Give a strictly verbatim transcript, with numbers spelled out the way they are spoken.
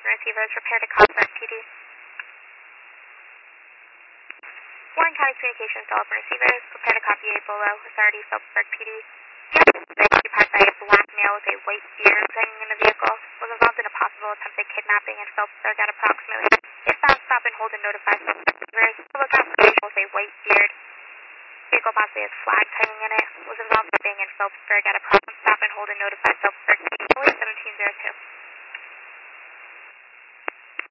and receivers, prepare to contact P D. Warren County Communications, all open receivers, prepare to copy a Bolo, Authority, Phillipsburg P D. The occupied by a black male with a white beard hanging in the vehicle, was involved in a possible attempted kidnapping in Phillipsburg at approximately. If found, stop and hold and notify Phillipsburg receivers. Look out for a vehicle with a white beard. Vehicle possibly has flags hanging in it, was involved in being in Phillipsburg at approximately.